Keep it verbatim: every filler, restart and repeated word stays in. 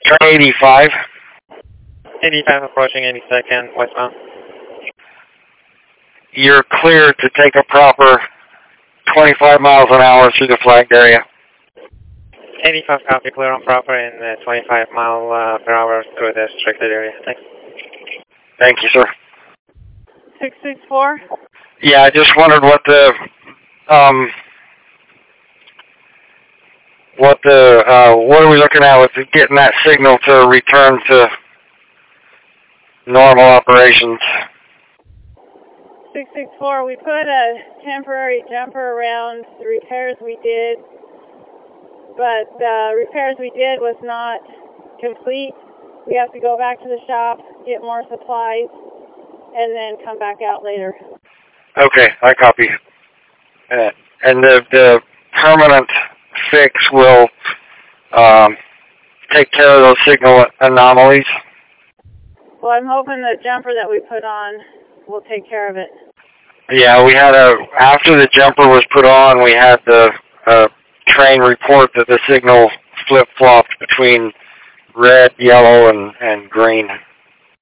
Train eighty-five. eighty-five approaching eighty-second, westbound. You're clear to take a proper twenty-five miles an hour through the flagged area. eighty-five copy, clear on proper in uh, twenty-five mile uh, per hour through the restricted area. Thanks. Thank you, sir. six six four? Yeah, I just wondered what the, um, what the, uh, what are we looking at with getting that signal to return to normal operations? six six four, we put a temporary jumper around the repairs we did, but the repairs we did was not complete. We have to go back to the shop, get more supplies, and then come back out later. Okay, I copy. Uh, and the, the permanent fix will um, take care of those signal anomalies? Well, I'm hoping the jumper that we put on will take care of it. Yeah, we had a, after the jumper was put on, we had the uh, train report that the signal flip-flopped between red, yellow, and, and green.